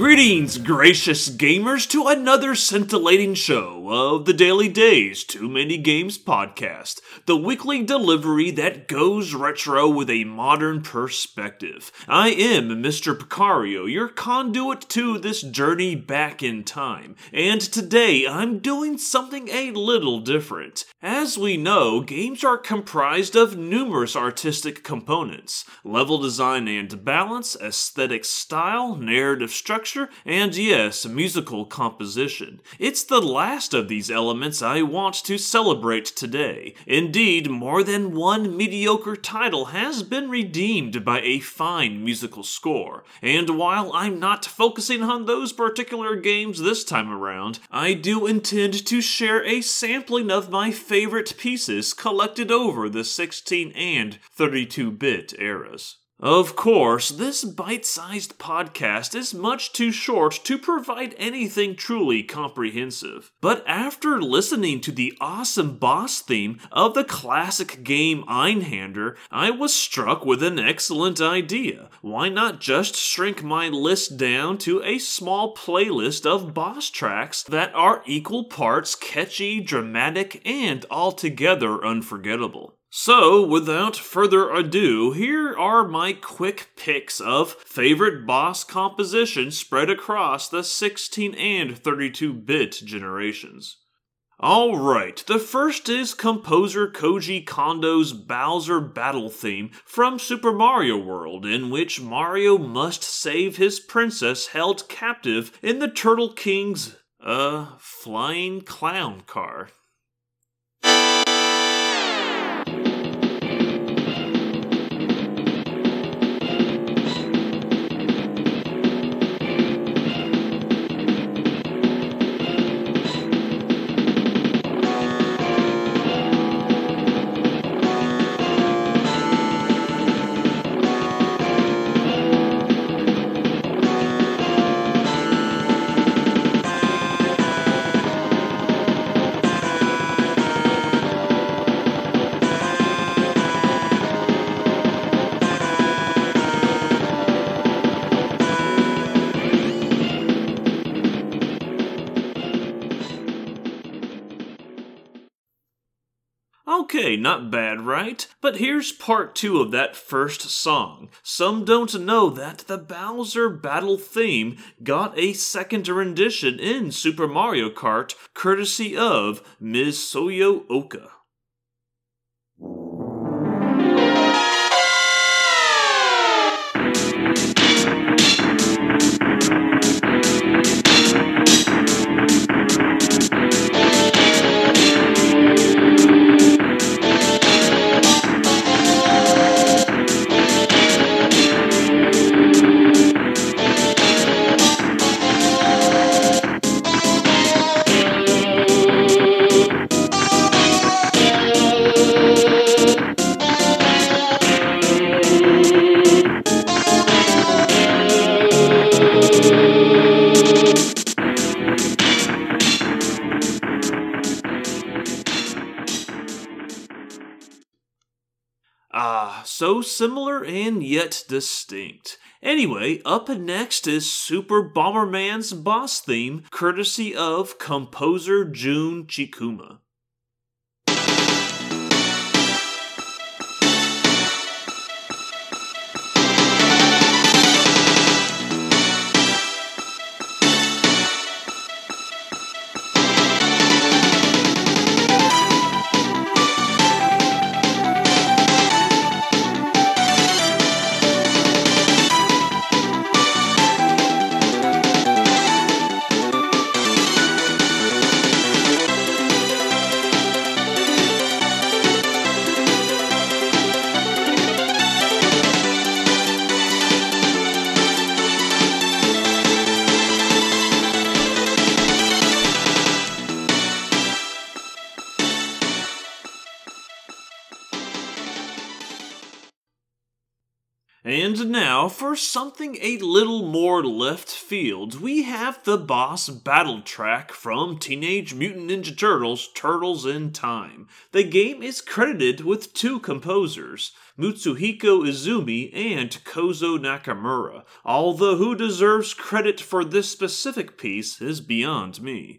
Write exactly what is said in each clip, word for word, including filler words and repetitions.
Greetings, gracious gamers, to another scintillating show of the Daily Days Too Many Games podcast, the weekly delivery that goes retro with a modern perspective. I am Mister Picario, your conduit to this journey back in time, and today I'm doing something a little different. As we know, games are comprised of numerous artistic components: level design and balance, aesthetic style, narrative structure, and yes, musical composition. It's the last of these elements I want to celebrate today. Indeed, more than one mediocre title has been redeemed by a fine musical score, and while I'm not focusing on those particular games this time around, I do intend to share a sampling of my favorite pieces collected over the sixteen and thirty-two bit eras. Of course, this bite-sized podcast is much too short to provide anything truly comprehensive. But after listening to the awesome boss theme of the classic game Einhander, I was struck with an excellent idea. Why not just shrink my list down to a small playlist of boss tracks that are equal parts catchy, dramatic, and altogether unforgettable? So, without further ado, here are my quick picks of favorite boss compositions spread across the sixteen and thirty-two bit generations. Alright, the first is composer Koji Kondo's Bowser battle theme from Super Mario World, in which Mario must save his princess held captive in the Turtle King's, uh, flying clown car. Okay, not bad, right? But here's part two of that first song. Some don't know that the Bowser battle theme got a second rendition in Super Mario Kart, courtesy of Miz Soyo Oka. Ah, so similar and yet distinct. Anyway, up next is Super Bomberman's boss theme, courtesy of composer Jun Chikuma. And now, for something a little more left field, we have the boss battle track from Teenage Mutant Ninja Turtles, Turtles in Time. The game is credited with two composers, Mitsuhiko Izumi and Kozo Nakamura, although who deserves credit for this specific piece is beyond me.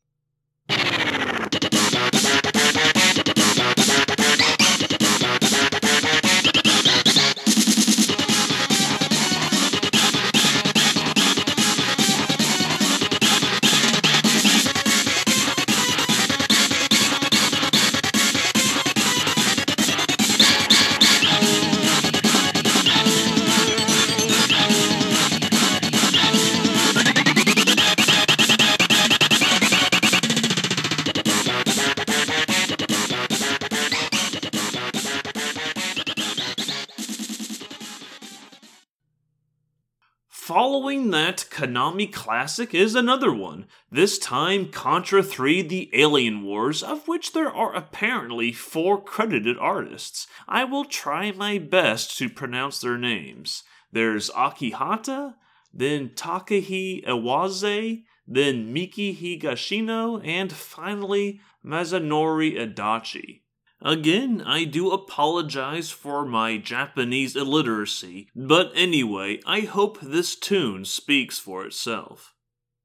Following that Konami classic is another one, this time Contra three The Alien Wars, of which there are apparently four credited artists. I will try my best to pronounce their names. There's Akihata, then Takehi Iwaze, then Miki Higashino, and finally Masanori Adachi. Again, I do apologize for my Japanese illiteracy, but anyway, I hope this tune speaks for itself.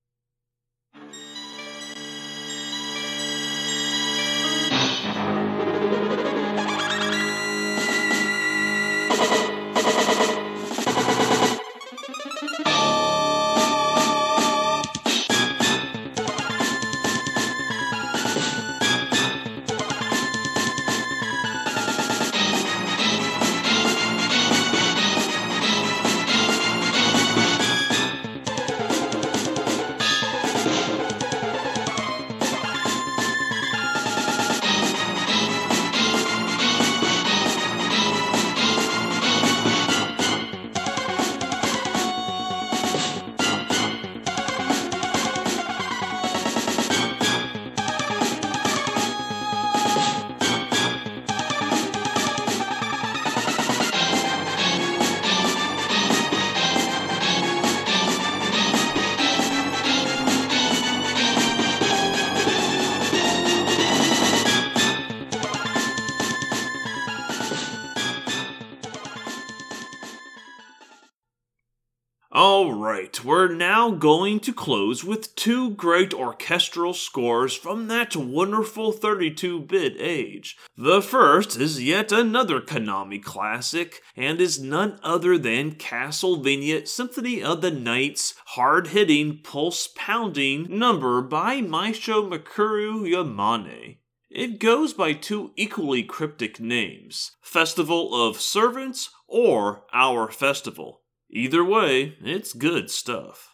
Alright, we're now going to close with two great orchestral scores from that wonderful thirty-two bit age. The first is yet another Konami classic, and is none other than Castlevania Symphony of the Night's hard-hitting, pulse-pounding number by Maestro Mikuru Yamane. It goes by two equally cryptic names, Festival of Servants or Our Festival. Either way, it's good stuff.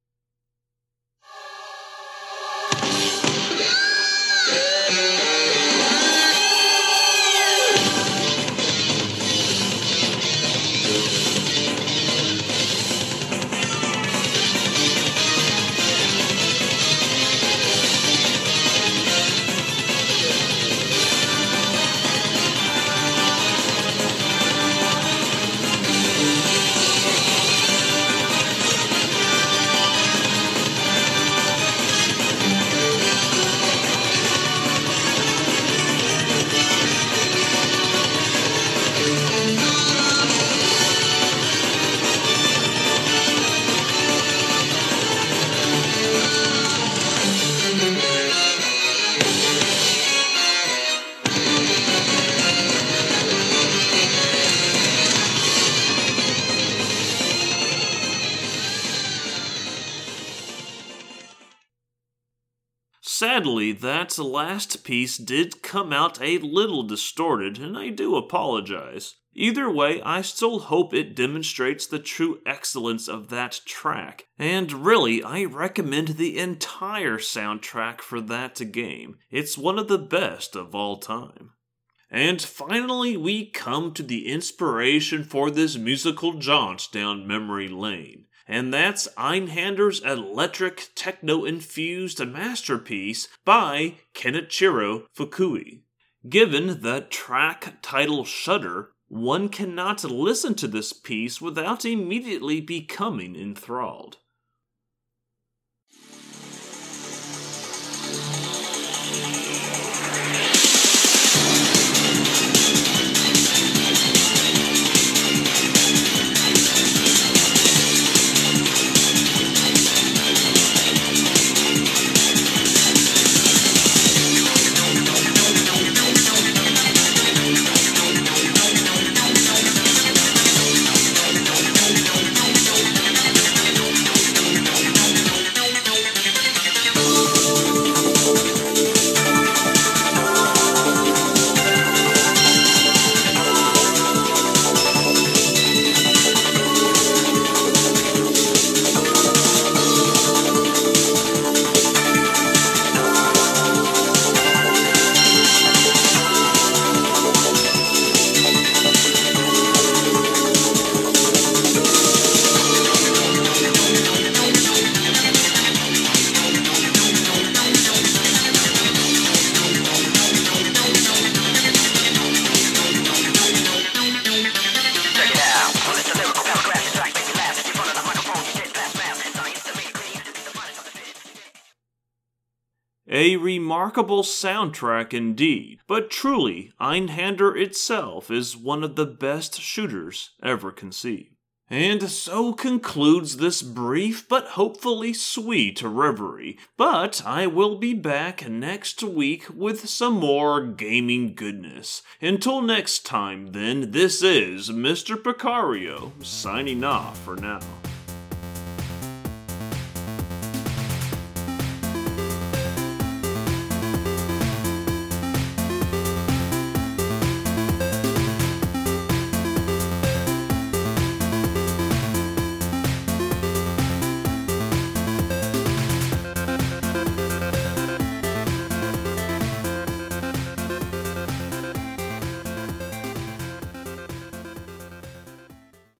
Sadly, that last piece did come out a little distorted, and I do apologize. Either way, I still hope it demonstrates the true excellence of that track, and really, I recommend the entire soundtrack for that game. It's one of the best of all time. And finally, we come to the inspiration for this musical jaunt down memory lane. And that's Einhander's electric techno-infused masterpiece by Kenichiro Fukui. Given the track title Shudder, one cannot listen to this piece without immediately becoming enthralled. A remarkable soundtrack indeed, but truly, Einhander itself is one of the best shooters ever conceived. And so concludes this brief but hopefully sweet reverie, but I will be back next week with some more gaming goodness. Until next time then, this is Mister Picario signing off for now.